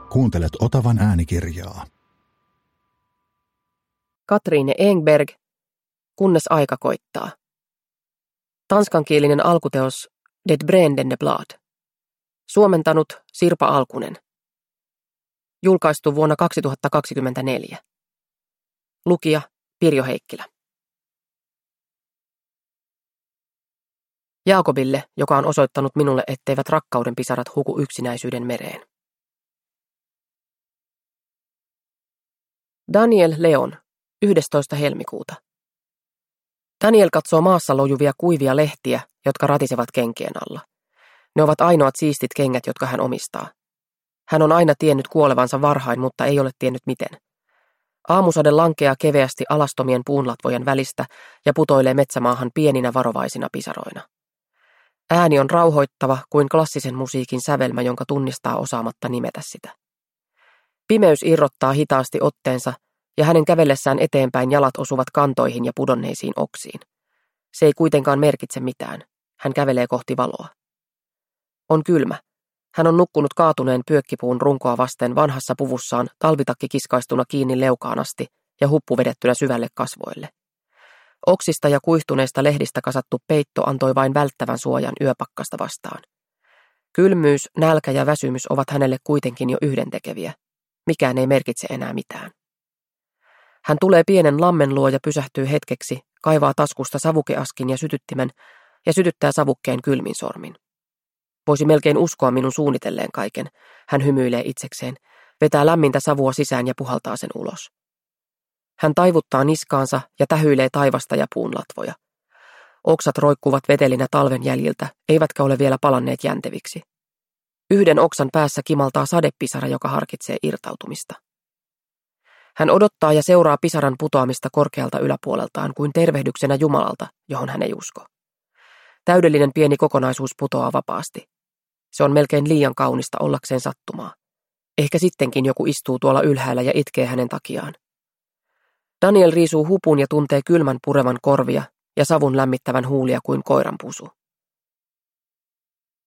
Kuuntelet Otavan äänikirjaa. Katriine Engberg, Kunnes aika koittaa. Tanskankielinen alkuteos Det brännande blad. Suomentanut Sirpa Alkunen. Julkaistu vuonna 2024. Lukija Pirjo Heikkilä. Jaakobille, joka on osoittanut minulle, etteivät rakkauden pisarat huku yksinäisyyden mereen. Daniel Leon, 11. helmikuuta. Daniel katsoo maassa lojuvia kuivia lehtiä, jotka ratisevat kenkien alla. Ne ovat ainoat siistit kengät, jotka hän omistaa. Hän on aina tiennyt kuolevansa varhain, mutta ei ole tiennyt miten. Aamusade lankeaa keveästi alastomien puunlatvojen välistä ja putoilee metsämaahan pieninä varovaisina pisaroina. Ääni on rauhoittava kuin klassisen musiikin sävelmä, jonka tunnistaa osaamatta nimetä sitä. Pimeys irrottaa hitaasti otteensa, ja hänen kävellessään eteenpäin jalat osuvat kantoihin ja pudonneisiin oksiin. Se ei kuitenkaan merkitse mitään. Hän kävelee kohti valoa. On kylmä. Hän on nukkunut kaatuneen pyökkipuun runkoa vasten vanhassa puvussaan, talvitakki kiskaistuna kiinni leukaan asti ja huppu vedettynä syvälle kasvoille. Oksista ja kuihtuneista lehdistä kasattu peitto antoi vain välttävän suojan yöpakkasta vastaan. Kylmyys, nälkä ja väsymys ovat hänelle kuitenkin jo yhdentekeviä. Mikään ei merkitse enää mitään. Hän tulee pienen lammen luo ja pysähtyy hetkeksi, kaivaa taskusta savukeaskin ja sytyttimen ja sytyttää savukkeen kylmin sormin. Voisi melkein uskoa minun suunnitelleen kaiken. Hän hymyilee itsekseen, vetää lämmintä savua sisään ja puhaltaa sen ulos. Hän taivuttaa niskaansa ja tähyilee taivasta ja puun latvoja. Oksat roikkuvat vetelinä talven jäljiltä, eivätkä ole vielä palanneet jänteviksi. Yhden oksan päässä kimaltaa sadepisara, joka harkitsee irtautumista. Hän odottaa ja seuraa pisaran putoamista korkealta yläpuoleltaan kuin tervehdyksenä Jumalalta, johon hän ei usko. Täydellinen pieni kokonaisuus putoaa vapaasti. Se on melkein liian kaunista ollakseen sattumaa. Ehkä sittenkin joku istuu tuolla ylhäällä ja itkee hänen takiaan. Daniel riisuu hupun ja tuntee kylmän purevan korvia ja savun lämmittävän huulia kuin koiranpusu.